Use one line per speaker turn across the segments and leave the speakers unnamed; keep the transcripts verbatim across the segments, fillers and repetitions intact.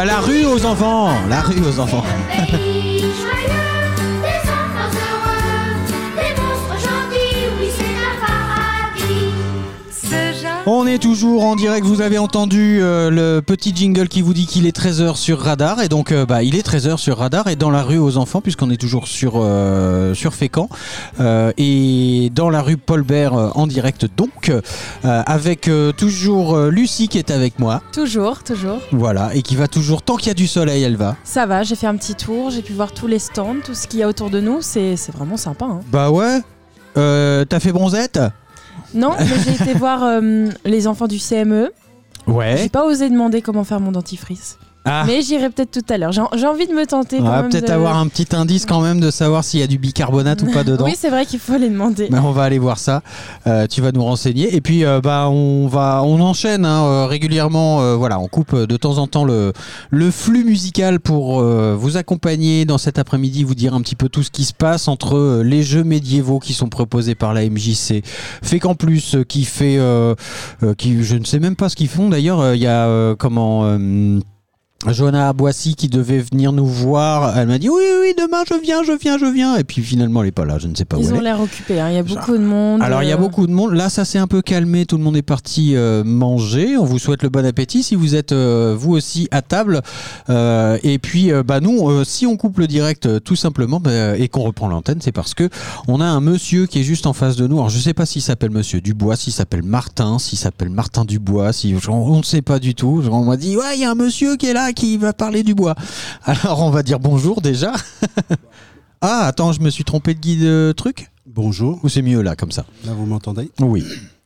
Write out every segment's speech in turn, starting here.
Bah la rue aux enfants, la rue aux enfants. On est toujours en direct, vous avez entendu euh, le petit jingle qui vous dit qu'il est treize heures sur Radar, et donc euh, bah, il est treize heures sur Radar et dans la rue aux enfants, puisqu'on est toujours sur, euh, sur Fécamp, euh, et dans la rue Paul Bert euh, en direct donc, euh, avec euh, toujours euh, Lucie qui est avec moi.
Toujours, toujours.
Voilà, et qui va toujours, tant qu'il y a du soleil, elle va.
Ça va, j'ai fait un petit tour, j'ai pu voir tous les stands, tout ce qu'il y a autour de nous, c'est, c'est vraiment sympa. Hein.
Bah ouais, euh, t'as fait bronzette ?
Non, mais j'ai été voir euh, les enfants du C M E.
Ouais.
J'ai pas osé demander comment faire mon dentifrice.
Ah.
Mais j'irai peut-être tout à l'heure. J'ai, j'ai envie de me tenter.
On
quand
va
même
peut-être
de...
avoir un petit indice quand même de savoir s'il y a du bicarbonate ou pas dedans.
Oui, c'est vrai qu'il faut les demander.
Mais on va aller voir ça. Euh, tu vas nous renseigner. Et puis, euh, bah, on va, on enchaîne hein, euh, régulièrement. Euh, voilà, on coupe de temps en temps le, le flux musical pour euh, vous accompagner dans cet après-midi, vous dire un petit peu tout ce qui se passe entre euh, les jeux médiévaux qui sont proposés par la M J C, Fécamp Plus, euh, qui fait, euh, euh, qui, je ne sais même pas ce qu'ils font. D'ailleurs, il euh, y a euh, comment. Euh, Johanna Boissy qui devait venir nous voir, elle m'a dit oui, oui, demain je viens, je viens, je viens. Et puis finalement elle n'est pas là, je ne sais pas où elle est.
Ils ont l'air occupés, hein. Il y a beaucoup de monde.
Alors il y a beaucoup de monde, là ça s'est un peu calmé, tout le monde est parti euh, manger. On vous souhaite le bon appétit si vous êtes euh, vous aussi à table. Euh, et puis euh, bah nous, euh, si on coupe le direct euh, tout simplement bah, et qu'on reprend l'antenne, c'est parce que on a un monsieur qui est juste en face de nous. Alors je ne sais pas s'il s'appelle Monsieur Dubois, s'il s'appelle Martin, s'il s'appelle Martin Dubois, si, on ne sait pas du tout. On m'a dit ouais il y a un monsieur qui est là, qui va parler du bois. Alors on va dire bonjour déjà. Ah attends, je me suis trompé de guide euh, truc.
Bonjour.
Ou c'est mieux là comme ça?
Là vous m'entendez?
Oui.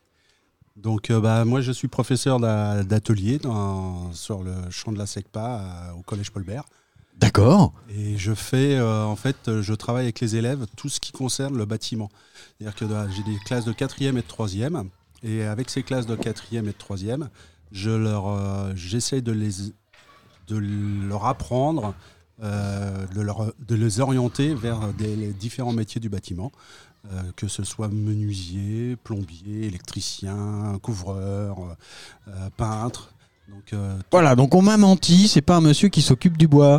Donc euh, bah, moi je suis professeur d'a- d'atelier dans, sur le champ de la SECPA euh, au collège Paul Bert.
D'accord.
Et je fais euh, en fait je travaille avec les élèves tout ce qui concerne le bâtiment. C'est-à-dire que euh, j'ai des classes de quatrième et de troisième, et avec ces classes de quatrième et de troisième, je leur euh, j'essaie de les de leur apprendre, euh, de, leur, de les orienter vers des, les différents métiers du bâtiment, euh, que ce soit menuisier, plombier, électricien, couvreur, euh, peintre. Donc, euh,
voilà, donc on m'a menti, c'est pas un monsieur qui s'occupe du bois.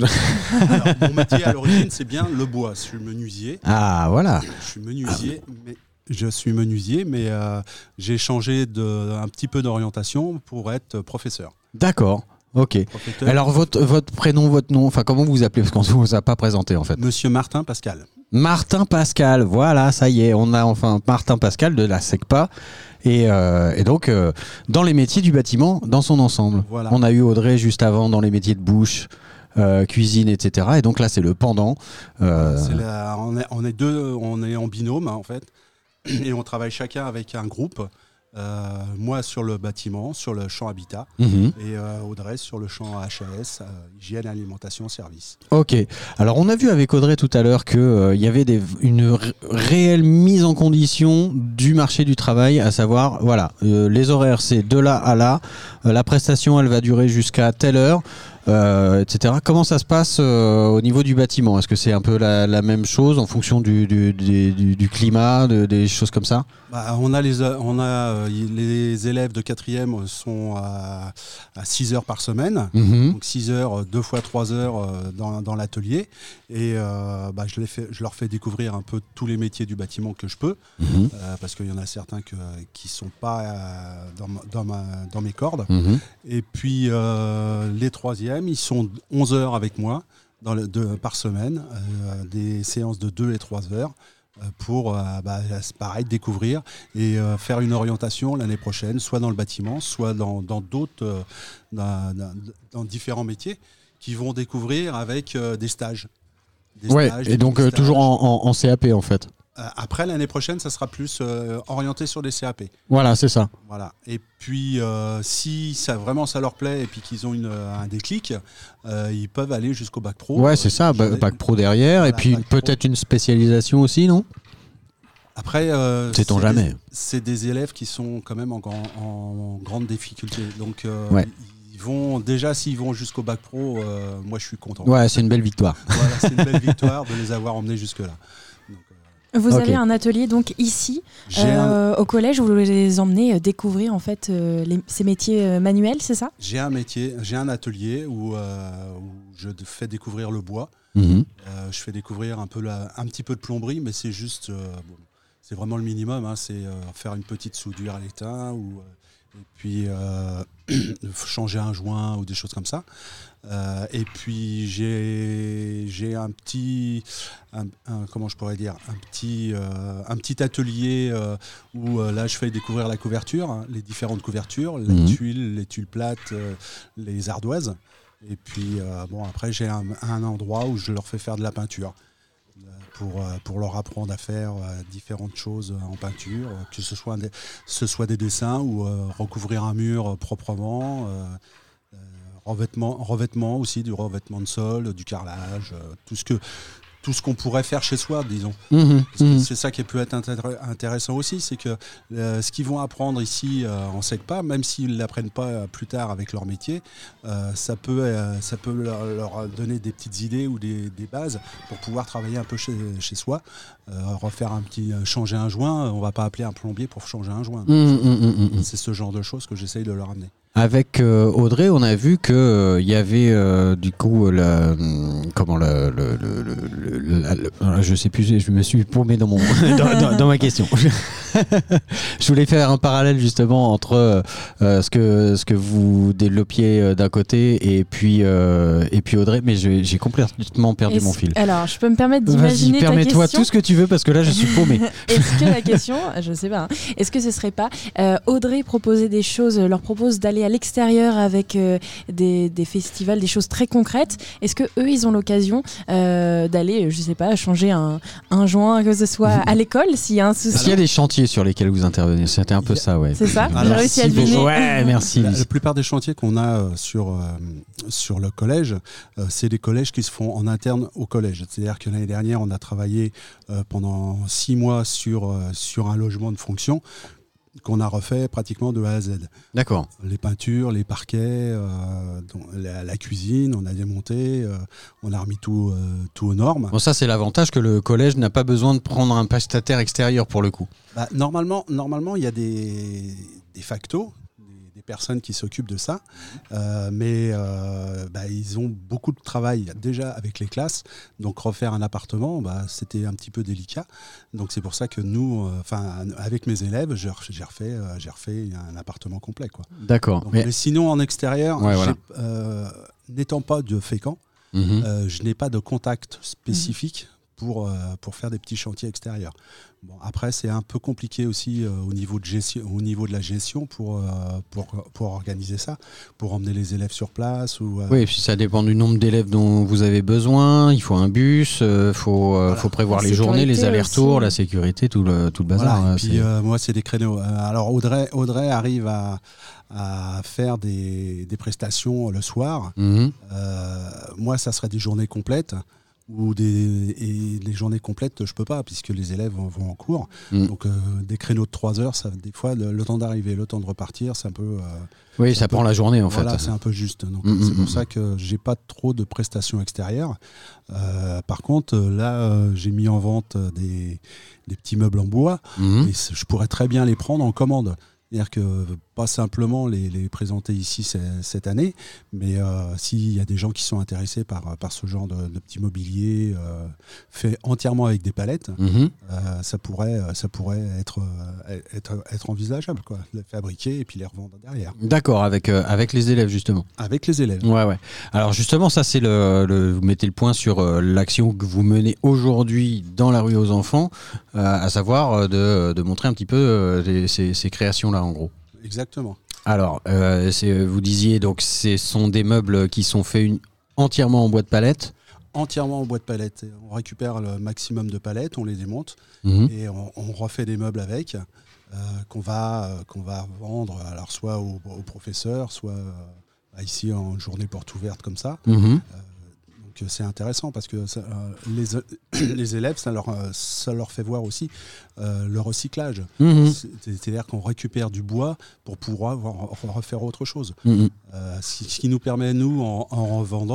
Alors, mon métier à l'origine, c'est bien le bois. Je suis menuisier.
Ah, voilà.
Je suis menuisier, ah. mais... Je suis menuisier, mais euh, j'ai changé de, un petit peu d'orientation pour être professeur.
D'accord. Ok.
Professeur.
Alors votre, votre prénom, votre nom, enfin comment vous vous appelez, parce qu'on ne vous a pas présenté en fait.
Monsieur Martin Pascal.
Martin Pascal, voilà, ça y est, on a enfin Martin Pascal de la SECPA. Et, euh, et donc euh, dans les métiers du bâtiment dans son ensemble.
Voilà.
On a eu Audrey juste avant dans les métiers de bouche, euh, cuisine, et cetera. Et donc là c'est le pendant. Euh...
C'est la, on, est, on est deux, on est en binôme hein, en fait, et on travaille chacun avec un groupe. Euh, moi sur le bâtiment, sur le champ habitat, mmh. et euh, Audrey sur le champ H A S, euh, hygiène, alimentation, service.
Ok. Alors on a vu avec Audrey tout à l'heure qu'il euh, y avait des, une r- réelle mise en condition du marché du travail, à savoir, voilà, euh, les horaires c'est de là à là, euh, la prestation elle va durer jusqu'à telle heure. Euh, et cetera. Comment ça se passe euh, au niveau du bâtiment? Est-ce que c'est un peu la, la même chose en fonction du, du, du, du, du climat, de, des choses comme ça?
Bah, on a, les, on a euh, les élèves de quatrième sont à, à six heures par semaine, mmh. donc six heures, deux fois trois heures euh, dans, dans l'atelier, et euh, bah, je, les fais, je leur fais découvrir un peu tous les métiers du bâtiment que je peux, mmh. euh, parce qu'il y en a certains que, qui ne sont pas euh, dans, dans, ma, dans mes cordes, mmh. et puis euh, les troisièmes, ils sont onze heures avec moi dans le, de, par semaine, euh, des séances de deux et trois heures, pour euh, bah, pareil, découvrir et euh, faire une orientation l'année prochaine, soit dans le bâtiment, soit dans, dans d'autres, euh, dans, dans, dans différents métiers qui vont découvrir avec euh, des stages. Des
ouais,
stages
et donc euh, toujours en, en, en C A P en fait.
Euh, après, l'année prochaine, ça sera plus euh, orienté sur des C A P.
Voilà, c'est ça.
Voilà. Et puis, euh, si ça, vraiment ça leur plaît et puis qu'ils ont une, un déclic, euh, ils peuvent aller jusqu'au bac pro.
Ouais, c'est euh, ça, bac, bac pro derrière. Voilà, et puis peut-être une spécialisation aussi, non?
Après, euh,
sait-on jamais.
Des, c'est des élèves qui sont quand même en, grand, en grande difficulté. Donc, euh,
ouais.
ils vont, déjà, s'ils vont jusqu'au bac pro, euh, moi, je suis content.
Ouais, c'est une belle victoire.
Voilà, c'est une belle victoire de les avoir emmenés jusque-là. Donc, euh,
Vous
Okay.
avez un atelier donc ici
J'ai
euh,
un-
au collège où vous les emmenez euh, découvrir en fait euh, les- ces métiers euh, manuels, c'est ça?
J'ai un métier, j'ai un atelier où, euh, où je d- fais découvrir le bois.
Mhm.
Euh, je fais découvrir un, peu la- un petit peu de plomberie, mais c'est juste, euh, bon, c'est vraiment le minimum. Hein, c'est euh, faire une petite soudure à l'étain ou euh, et puis euh, changer un joint ou des choses comme ça. Euh, et puis j'ai j'ai un petit, un, un- comment je pourrais dire, un petit, euh, un petit atelier euh, où euh, là je fais découvrir la couverture, hein, les différentes couvertures, les
Mhm.
tuiles, les tuiles plates, euh, les ardoises. Et puis euh, bon après j'ai un, un endroit où je leur fais faire de la peinture euh, pour, euh, pour leur apprendre à faire euh, différentes choses en peinture, euh, que ce soit des, ce soit des dessins ou euh, recouvrir un mur euh, proprement. euh, euh, revêtement, revêtement aussi, du revêtement de sol, du carrelage, euh, tout ce que tout ce qu'on pourrait faire chez soi, disons.
Mhm.
Parce que
Mhm.
c'est ça qui peut être intér- intéressant aussi, c'est que euh, ce qu'ils vont apprendre ici euh, en SECPA, même s'ils ne l'apprennent pas euh, plus tard avec leur métier, euh, ça peut, euh, ça peut leur, leur donner des petites idées ou des, des bases pour pouvoir travailler un peu chez, chez soi. Euh, refaire un petit, euh, changer un joint, on ne va pas appeler un plombier pour changer un joint.
Mhm, mhm, mhm.
C'est ce genre de choses que j'essaye de leur amener.
Avec euh, Audrey, on a vu que euh, il y avait euh, du coup euh, la, hum, comment le, le, le, le- le- la- le- ah, je sais plus, je me suis paumé dans mon dans, dans- dans ma question. Je voulais faire un parallèle justement entre euh, ce que ce que vous développiez euh, d'un côté et puis euh, et puis Audrey, mais je- j'ai complètement perdu
Est-ce-
mon fil.
Alors, je peux me permettre
Vas-y,
d'imaginer ta
permets-toi
question.
tout ce que tu veux parce que là je suis paumé.
Est-ce que la question, je sais pas, hein, est-ce que ce serait pas euh, Audrey proposer des choses, leur propose d'aller à l'extérieur avec euh, des, des festivals, des choses très concrètes. Est-ce que eux, ils ont l'occasion euh, d'aller, je sais pas, changer un, un joint, que ce soit à l'école, s'il y a un souci?
S'il y a des chantiers sur lesquels vous intervenez, c'était un peu ça, ouais.
C'est ça.
Alors,
J'ai réussi à
si vous-
deviner.
Ouais, merci.
La, la plupart des chantiers qu'on a euh, sur, euh, sur le collège, euh, c'est des collèges qui se font en interne au collège. C'est-à-dire que l'année dernière, on a travaillé euh, pendant six mois sur, euh, sur un logement de fonction qu'on a refait pratiquement de A à Z.
D'accord.
Les peintures, les parquets, euh, dont- la, la cuisine, on a démonté, euh, on a remis tout, euh, tout aux normes.
Bon, ça, c'est l'avantage que le collège n'a pas besoin de prendre un prestataire extérieur pour le coup.
Bah, normalement, normalement, il y a des, des factos, des, des personnes qui s'occupent de ça, euh, mais euh, bah, ils ont beaucoup de travail déjà avec les classes. Donc refaire un appartement, bah, c'était un petit peu délicat. Donc c'est pour ça que nous, enfin, euh, avec mes élèves, j'ai refait, j'ai refait, euh, j'ai refait un appartement complet, quoi.
D'accord.
Donc,
Mais-
mais sinon, en extérieur,
Ouais, voilà.
j'ai, euh, n'étant pas de Fécamp,
Mhm.
euh, je n'ai pas de contact spécifique pour, euh, pour faire des petits chantiers extérieurs. Bon, après, c'est un peu compliqué aussi euh, au, niveau de gestion, au niveau de la gestion pour, euh, pour, pour organiser ça, pour emmener les élèves sur place. Ou, euh,
Oui, et puis ça dépend du nombre d'élèves dont vous avez besoin. Il faut un bus, il euh, faut, euh,
Voilà.
faut prévoir
La
les journées, les
sécurité
allers-retours,
aussi.
la sécurité, tout le, tout le bazar.
voilà,
hein,
et puis
c'est-
euh, moi, c'est des créneaux. Euh, Alors Audrey, Audrey arrive à, à faire des, des prestations le soir.
Mhm.
Euh, moi, ça serait des journées complètes. Ou des, et les journées complètes, je peux pas, puisque les élèves vont, vont en cours.
Mm.
Donc, euh, des créneaux de trois heures, ça, des fois, le, le temps d'arriver, le temps de repartir, c'est un peu. euh,
Oui,
c'est
ça
un peu-
prend la journée en
voilà,
fait.
c'est un peu juste. Donc,
Mm,
c'est
mm,
pour
mm.
ça que j'ai pas trop de prestations extérieures. Euh, par contre, euh, là, euh, j'ai mis en vente euh, des, des petits meubles en bois.
Mhm.
Et c- je pourrais très bien les prendre en commande. C'est-à-dire que pas simplement les, les présenter ici c- cette année, mais euh, s'il y a des gens qui sont intéressés par, par ce genre de, de petit mobilier euh, fait entièrement avec des palettes,
Mhm.
euh, ça pourrait, ça pourrait être, euh, être, être envisageable, quoi. Les fabriquer et puis les revendre derrière.
D'accord, avec, euh, avec les élèves justement.
Avec les élèves.
Ouais, ouais. Alors justement, ça c'est le, le- vous mettez le point sur euh, l'action que vous menez aujourd'hui dans la rue aux enfants, euh, à savoir euh, de, de montrer un petit peu euh, les- ces, ces créations-là en gros.
Exactement.
Alors, euh, c'est- vous disiez donc ce sont des meubles qui sont faits une- entièrement en bois de palette.
Entièrement en bois de palette. On récupère le maximum de palettes, on les démonte
Mhm.
et on, on refait des meubles avec euh, qu'on va, euh, qu'on va vendre alors soit aux au professeurs, soit euh, ici en journée porte ouverte comme ça.
Mhm.
Donc euh, c'est intéressant parce que ça, euh, les, les élèves, ça leur, euh, ça leur fait voir aussi euh, le recyclage.
Mhm.
C'est- C'est-à-dire qu'on récupère du bois pour pouvoir voir- refaire autre chose.
Mhm.
Euh, ce ce qui nous permet, nous, en, en revendant,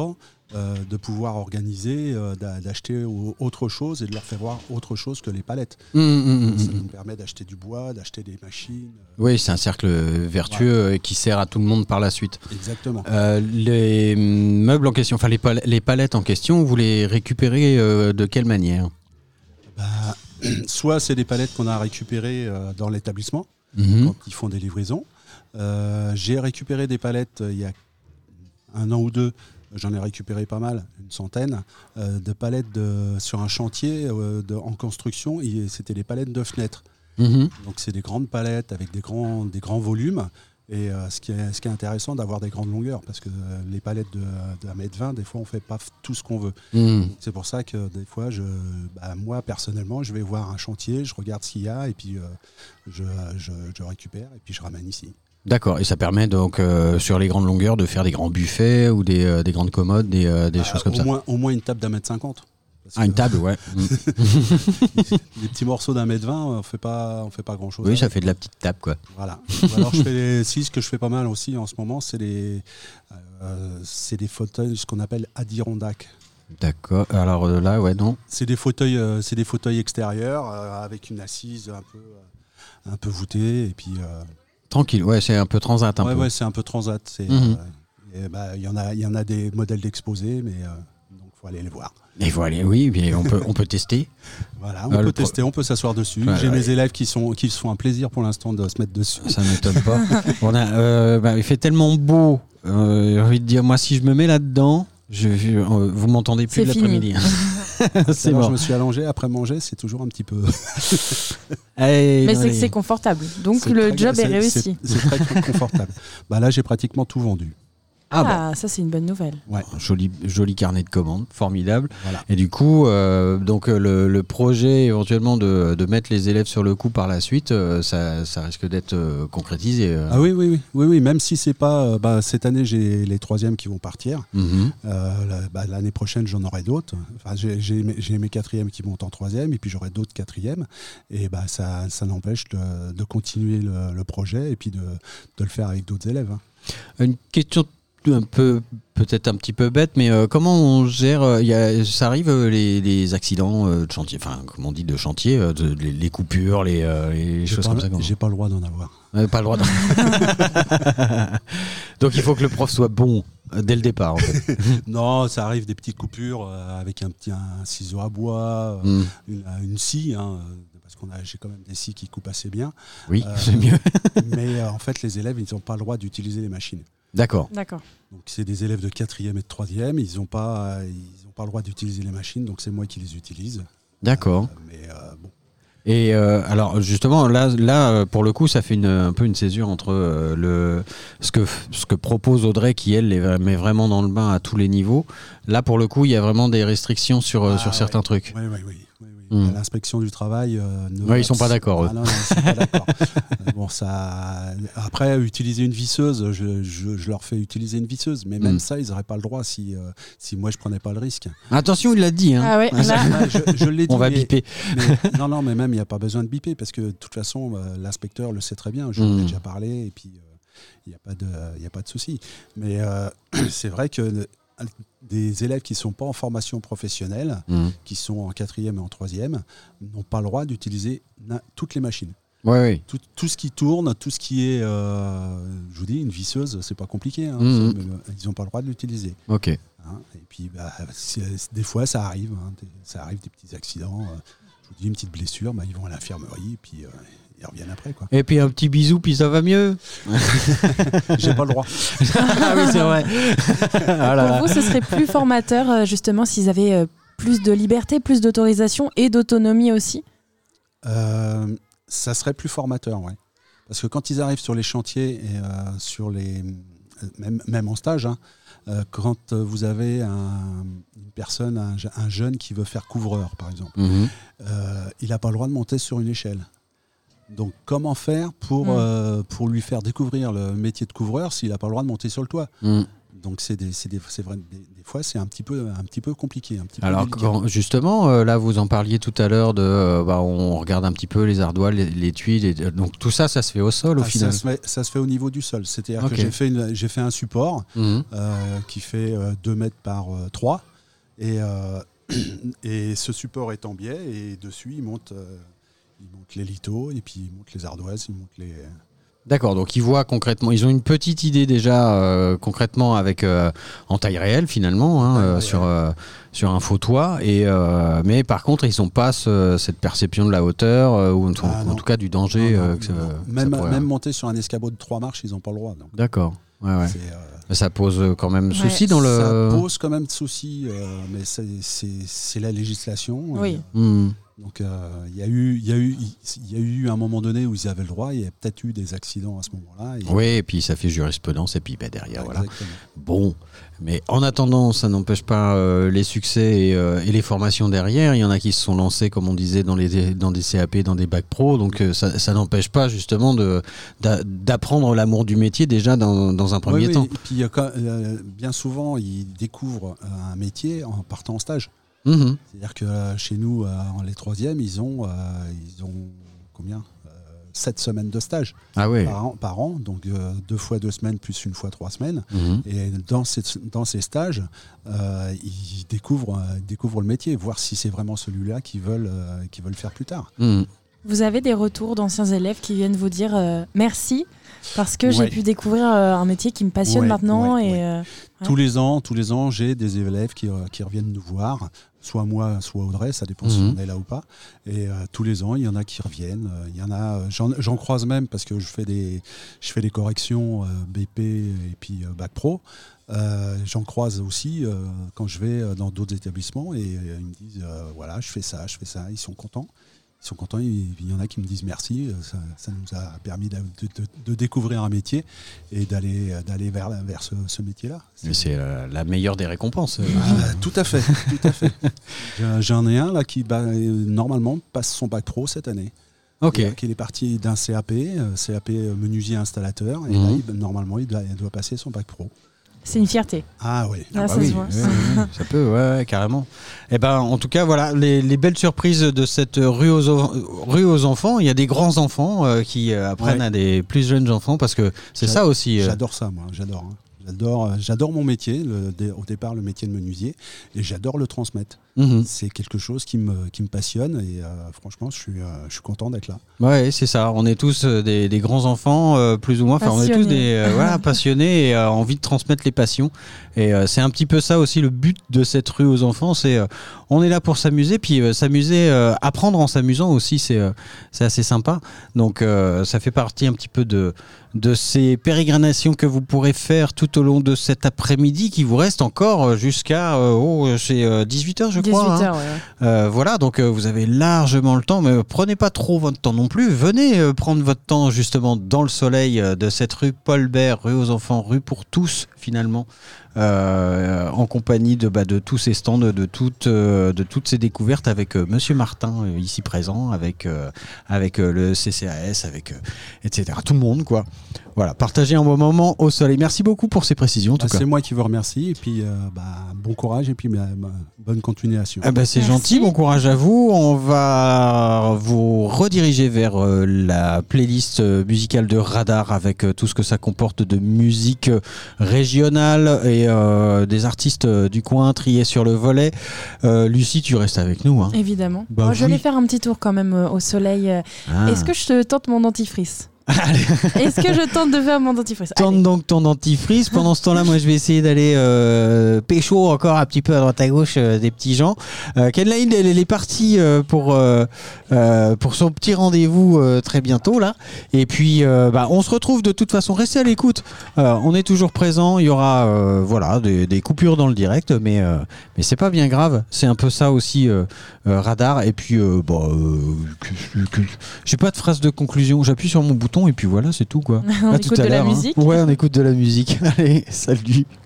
euh, de pouvoir organiser, euh, d'a- d'acheter au- autre chose et de leur faire voir autre chose que les palettes.
Mmh, mmh,
Ça
mmh.
nous permet d'acheter du bois, d'acheter des machines. euh,
Oui, c'est un cercle vertueux ouais. qui sert à tout le monde par la suite.
Exactement.
Euh, les meubles en question, enfin les, pal- les palettes en question, vous les récupérez euh, de quelle manière?
Bah, soit c'est des palettes qu'on a récupérées euh, dans l'établissement
Mmh.
quand ils font des livraisons. Euh, j'ai récupéré des palettes euh, il y a un an ou deux. J'en ai récupéré pas mal, une centaine, euh, de palettes de, sur un chantier euh, de, en construction. Et c'était des palettes de fenêtres.
Mmh.
Donc c'est des grandes palettes avec des grands, des grands volumes. Et euh, ce, qui est, ce qui est intéressant d'avoir des grandes longueurs, parce que euh, les palettes de, de un mètre vingt, des fois on ne fait pas f- tout ce qu'on veut.
Mmh.
Donc, c'est pour ça que des fois, je, bah, moi personnellement, je vais voir un chantier, je regarde ce qu'il y a et puis euh, je, je, je récupère et puis je ramène ici.
D'accord, et ça permet donc euh, sur les grandes longueurs de faire des grands buffets ou des, euh, des grandes commodes, des, euh, des
Bah,
choses comme
au
ça.
Moins, au moins une table d'un mètre cinquante. Parce
Ah,
que
une table, ouais. Mmh.
les petits morceaux d'un mètre vingt, on fait pas, on fait pas grand chose.
Oui, ça fait de la petite table, quoi.
Voilà. Ou alors je fais les, si, ce que je fais pas mal aussi en ce moment, c'est les, euh, c'est des fauteuils, ce qu'on appelle Adirondack.
D'accord, alors euh, là, ouais, non.
C'est des fauteuils, euh, c'est des fauteuils extérieurs euh, avec une assise un peu, euh, un peu voûtée et puis. Euh,
Tranquille, ouais, c'est un peu transat un
ouais,
peu.
ouais, c'est un peu transat. C'est,
Mhm.
euh, et bah, il y en a, il y en a des modèles d'exposés, mais euh, donc faut aller les voir.
Et voilà, oui, bien, on peut, on peut tester.
Voilà, on
Ah,
peut
le pro-
tester, on peut s'asseoir dessus.
Ouais,
J'ai
ouais.
mes élèves qui sont, qui se font un plaisir pour l'instant de se mettre dessus.
Ça ne m'étonne pas. On a, euh, bah, il fait tellement beau. Euh, j'ai envie de dire, moi, si je me mets là-dedans, je, je- euh, vous m'entendez plus
C'est
de
fini.
l'après-midi. C'est
Alors,
mort.
je me suis allongé après manger, c'est toujours un petit peu.
Allez,
Mais
non,
c'est que
allez.
c'est confortable. Donc
C'est
le
très-
job est
c'est-
réussi.
C'est c'est très confortable. Bah là, j'ai pratiquement tout vendu.
Ah, bon.
Ah, ça c'est une bonne nouvelle.
Ouais.
Joli, joli carnet de commandes, formidable.
Voilà.
Et du coup, euh, donc euh, le, le projet éventuellement de, de mettre les élèves sur le coup par la suite, euh, ça, ça risque d'être euh, concrétisé. euh.
Ah oui, oui, oui, oui, oui. Même si c'est pas, euh, bah, cette année, j'ai les troisièmes qui vont partir.
Mhm.
Euh, la- bah, l'année prochaine, j'en aurai d'autres. Enfin, j'ai, j'ai mes, j'ai mes quatrièmes qui montent en troisième, et puis j'aurai d'autres quatrièmes. Et bah, ça, ça n'empêche de, de continuer le, le projet et puis de, de le faire avec d'autres élèves. hein.
Une question un peu, peut-être un petit peu bête, mais euh, comment on gère euh, y a, ça arrive euh, les, les accidents euh, de chantier, enfin, comme on dit, de chantier, euh, de- les, les coupures, les, euh, les
J'ai
choses
pas,
comme ça. comment-
j'ai pas le droit d'en avoir.
Euh, pas le droit. de- Donc il faut que le prof soit bon euh, dès le départ. En fait.
Non, ça arrive des petites coupures euh, avec un petit un ciseau à bois, euh,
Mm.
une, une scie, hein, euh, parce qu'on a, j'ai quand même des scies qui coupent assez bien.
Oui,
Euh,
c'est mieux.
Mais euh, en fait, les élèves, ils n'ont pas le droit d'utiliser les machines.
D'accord.
D'accord.
Donc c'est des élèves de quatrième et de troisième, ils n'ont pas, ils ont pas le droit d'utiliser les machines, donc c'est moi qui les utilise.
D'accord.
Euh, mais euh, bon.
Et euh, alors justement là, là euh, pour le coup, ça fait une, un peu une césure entre euh, le ce que ce que propose Audrey qui elle les met vraiment dans le bain à tous les niveaux. Là pour le coup, il y a vraiment des restrictions sur euh,
Ah,
sur
ouais.
certains trucs.
Oui, oui, oui. oui, oui.
Mm.
L'inspection du travail. Euh, ne
Ouais,
va-
ils sont pas d'accord, eux.
Ah, non, non, ils sont pas d'accord. Mais bon, ça. Après, utiliser une visseuse, je, je, je leur fais utiliser une visseuse, mais même
Mm.
ça, ils n'auraient pas le droit si, euh, si moi je prenais pas le risque.
Attention, il l'a dit. Hein.
Ah ouais,
Ah, ça-
là,
Ouais, je, je l'ai dit.
On va
mais-
biper.
mais- non, non, mais même il n'y a pas besoin de biper parce que de toute façon, euh, l'inspecteur le sait très bien. Je lui en ai
Mm.
déjà parlé et puis il n'y a pas de, il a pas de souci. Mais euh, c'est vrai que le- des élèves qui ne sont pas en formation professionnelle,
Mmh.
qui sont en quatrième et en troisième, n'ont pas le droit d'utiliser na- toutes les machines.
Ouais, ouais.
Tout, tout ce qui tourne, tout ce qui est, euh, je vous dis, une visseuse, c'est pas compliqué. hein.
Mhm.
C'est- Ils n'ont pas le droit de l'utiliser.
Ok.
hein. Et puis, bah, c'est- c'est- des fois, ça arrive. hein. Des- Ça arrive des petits accidents. euh, je vous dis, une petite blessure, bah, ils vont à l'infirmerie et puis euh, ils reviennent après. Quoi.
Et puis un petit bisou, puis ça va mieux.
J'ai pas le droit.
Ah oui, c'est vrai. Ah là là.
pour vous, ce serait plus formateur euh, justement s'ils avaient euh, plus de liberté, plus d'autorisation et d'autonomie aussi.
Euh, ça serait plus formateur, ouais. Parce que quand ils arrivent sur les chantiers et euh, sur les, euh, même, même en stage, hein, euh, quand euh, vous avez un- une personne, un, je- un jeune qui veut faire couvreur, par exemple,
Mhm.
euh, il n'a pas le droit de monter sur une échelle. Donc, comment faire pour,
Mm.
euh, pour lui faire découvrir le métier de couvreur s'il n'a pas le droit de monter sur le toit?
Mmh.
Donc c'est des, c'est des, c'est vrai, des, des fois c'est un petit peu, un petit peu compliqué. Un petit peu
Alors quand, justement, euh, là vous en parliez tout à l'heure de, euh, bah, on regarde un petit peu les ardoises, les, les tuiles, les, donc tout ça, ça se fait au sol au
ah,
final.
Ça se fait, ça se fait au niveau du sol. C'est-à-dire
okay.
que j'ai fait, une, j'ai fait un support mmh. euh, qui fait euh, deux mètres par euh, trois et, euh, et ce support est en biais et dessus il monte, euh, il monte les lithos et puis il monte les ardoises, il monte les...
D'accord, donc ils voient concrètement, ils ont une petite idée déjà euh, concrètement avec euh, en taille réelle finalement hein, ouais, euh, ouais, sur ouais. Euh, sur un faux toit et euh, mais par contre ils n'ont pas ce, cette perception de la hauteur euh, ou en, ah, en tout cas du danger.
Non, non,
euh, que ça,
même
ça pourrait...
même monter sur un escabeau de trois marches ils n'ont pas le droit. Donc.
D'accord. Ouais, ouais.
Euh...
Ça pose quand même ouais. souci dans
ça
le.
Ça pose quand même souci, euh, mais c'est, c'est, c'est la législation.
Oui.
Euh, mmh. Donc il euh, y a eu, il y a eu, il y a eu un moment donné où ils avaient le droit. Il y a peut-être eu des accidents à ce moment-là. Et...
Oui, et puis ça fait jurisprudence et puis bah, derrière
ouais,
voilà.
Exactement.
Bon, mais en attendant, ça n'empêche pas euh, les succès et, euh, et les formations derrière. Il y en a qui se sont lancés, comme on disait, dans les dans des C A P, dans des bacs pro. Donc euh, ça, ça n'empêche pas justement de d'a, d'apprendre l'amour du métier déjà dans, dans un premier
oui,
temps.
Oui. Et puis quand, euh, bien souvent, ils découvrent un métier en partant en stage.
Mmh.
C'est-à-dire que euh, chez nous, euh, les troisièmes, ils ont, euh, ils ont combien euh, sept semaines de stage
ah ouais.
par, an, par an, donc euh, deux fois deux semaines plus une fois trois semaines.
Mmh.
Et dans ces, dans ces stages, euh, ils, découvrent, euh, ils découvrent le métier, voir si c'est vraiment celui-là qu'ils veulent, euh, qu'ils veulent faire plus tard.
Mmh.
Vous avez des retours d'anciens élèves qui viennent vous dire euh, merci parce que ouais. j'ai pu découvrir euh, un métier qui me passionne ouais, maintenant.
Ouais,
et,
ouais.
Euh, ouais.
Tous les ans, tous les ans, j'ai des élèves qui, euh, qui reviennent nous voir, soit moi, soit Audrey, ça dépend mmh. si on est là ou pas. Et euh, tous les ans, il y en a qui reviennent. Il y en a, j'en, j'en croise même parce que je fais des, je fais des corrections euh, B P et puis euh, Bac Pro. Euh, j'en croise aussi euh, quand je vais dans d'autres établissements et euh, ils me disent euh, voilà, je fais ça, je fais ça. Ils sont contents. Ils sont contents, il y en a qui me disent merci, ça, ça nous a permis de, de, de découvrir un métier et d'aller, d'aller vers, vers ce, ce métier-là.
C'est, c'est la, la meilleure des récompenses.
Ah, tout à fait, tout à fait. J'en ai un là qui bah, normalement passe son bac pro cette année.
Ok.
Et, qui est parti d'un C A P, C A P menuisier installateur, et mmh. là, il, normalement il doit, il doit passer son bac pro.
C'est une fierté.
Ah oui,
Là,
ah,
ça
bah
se
oui.
voit.
Oui, oui, ça peut, ouais, ouais, carrément. Et ben, en tout cas, voilà, les, les belles surprises de cette rue aux, rue aux enfants. Il y a des grands enfants euh, qui euh, apprennent ouais. à des plus jeunes enfants parce que c'est J'a- ça aussi. Euh...
J'adore ça, moi, j'adore. Hein. J'adore, j'adore mon métier, le, au départ le métier de menuisier, et j'adore le transmettre. Mmh. C'est quelque chose qui me, qui me passionne et euh, franchement, je suis, euh, je suis content d'être là.
Ouais, c'est ça. On est tous des, des grands enfants, euh, plus ou moins. Enfin, on est tous des euh, voilà, passionnés et euh, envie de transmettre les passions. Et euh, c'est un petit peu ça aussi le but de cette rue aux enfants. C'est euh, on est là pour s'amuser, puis euh, s'amuser, euh, apprendre en s'amusant aussi, c'est, euh, c'est assez sympa. Donc, euh, ça fait partie un petit peu de de ces pérégrinations que vous pourrez faire tout au long de cet après-midi qui vous reste encore jusqu'à euh, oh, c'est euh, dix-huit heures je crois.
dix-huit heures,
hein.
ouais.
Euh, voilà, donc euh, vous avez largement le temps, mais prenez pas trop votre temps non plus. Venez euh, prendre votre temps justement dans le soleil euh, de cette rue Paul Bert, rue aux enfants, rue pour tous finalement. Euh, en compagnie de, bah, de tous ces stands, de, de, toutes, euh, de toutes ces découvertes avec euh, Monsieur Martin euh, ici présent, avec, euh, avec euh, le C C A S, avec euh, et cetera. Tout le monde, quoi. Voilà, partagez un bon moment au soleil. Merci beaucoup pour ces précisions. En tout
bah,
cas.
C'est moi qui vous remercie et puis euh, bah, bon courage et puis bah, bonne continuation.
Ah bah, c'est
Merci.
gentil, bon courage à vous. On va vous rediriger vers euh, la playlist euh, musicale de Radar avec euh, tout ce que ça comporte de musique euh, régionale et euh, des artistes euh, du coin triés sur le volet. Euh, Lucie, tu restes avec nous. Hein.
Évidemment.
Bah,
Moi,
oui.
je vais faire un petit tour quand même euh, au soleil.
Ah.
Est-ce que je te tente mon dentifrice ? Est-ce que je tente de faire mon dentifrice ?
Tente
Allez.
donc ton dentifrice. Pendant ce temps-là, moi, je vais essayer d'aller euh, pécho encore un petit peu à droite à gauche euh, des petits gens. Euh, Kenlaïd, elle, elle est partie euh, pour, euh, euh, pour son petit rendez-vous euh, très bientôt, là. Et puis, euh, bah, on se retrouve de toute façon. Restez à l'écoute. Euh, on est toujours présent. Il y aura euh, voilà, des, des coupures dans le direct, mais, euh, mais c'est pas bien grave. C'est un peu ça aussi, euh, euh, Radar. Et puis, euh, bah, euh, que, que, que, j'ai pas de phrase de conclusion. J'appuie sur mon bouton et puis voilà, c'est tout quoi.
On
À
écoute
tout à
de la
l'heure,
musique.
Hein. Ouais, on écoute de la musique. Allez, salut.